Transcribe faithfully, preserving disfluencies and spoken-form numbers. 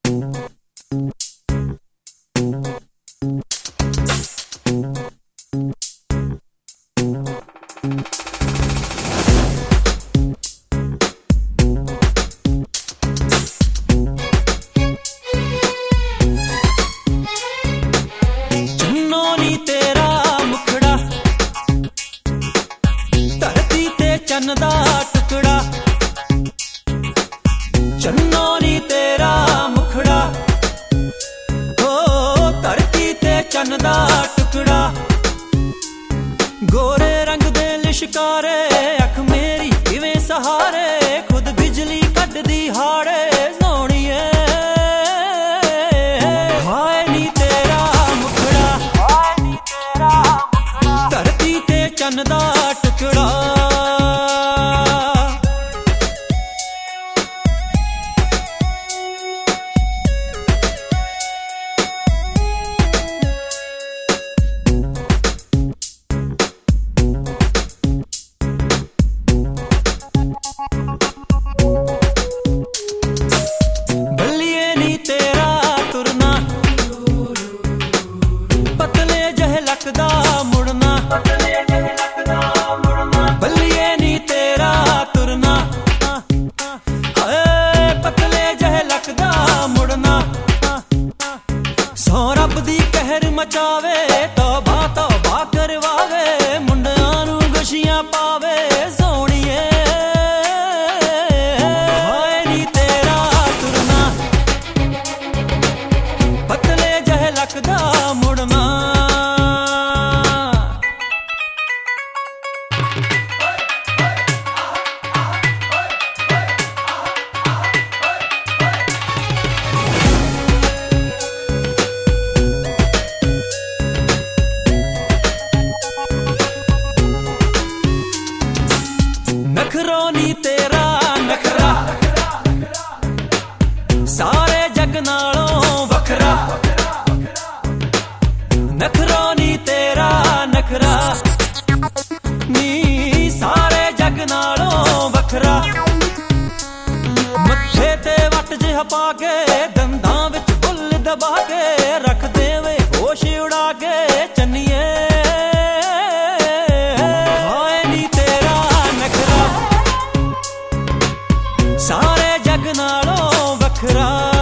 चन्न दा टुकड़ा चन्नो नी तेरा मुखड़ा ओ धरती ते चन्न दा टुकड़ा गोरे रंग दे लिशकारे अख मेरी किवें सहारे खुद बिजली कड्डदी हाड़े सोहणीए हाय नी तेरा मुखड़ा हाय नी तेरा मुखड़ा धरती ते चन्न दा टुकड़ा मुड़ना बल्लिए नी तेरा तुरना पतले जह लकदा मुड़ना सौ रब दी कहर मचावे तौबा तौबा करवावे मुंडियां नू गशियां पावे सोहणीए हाय नी तेरा तुरना पतले जह लकदा मुड़ना नखरो नी तेरा नखरा सारे जग नालों वखरा नखरो नी तेरा नखरा नी सारे जग नालों वखरा मत्थे ते वट जिहा पा के दंदां विच बुल दबा के रख देवे होश उड़ा के चन्नीए सारे जग नालों वखरा।